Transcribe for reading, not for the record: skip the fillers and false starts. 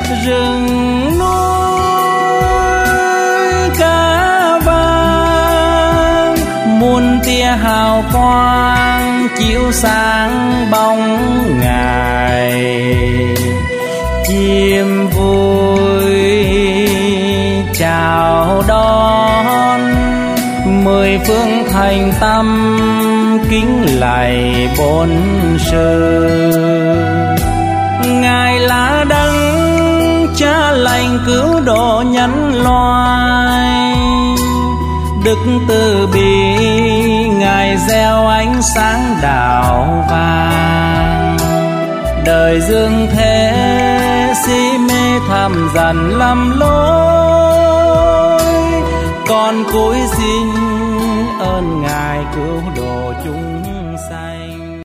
rừng núi cá vàng, muôn tia hào quang chiếu sáng bóng Ngài. Chim vui chào đón, mười phương thành tâm kính lạy bốn sư. Ngài là đấng Cha lành cứu độ nhân loại, đức từ bi Ngài gieo ánh sáng đạo vàng. Đời dương thế si mê thầm dần lầm lối, con cúi xin ơn Ngài cứu độ.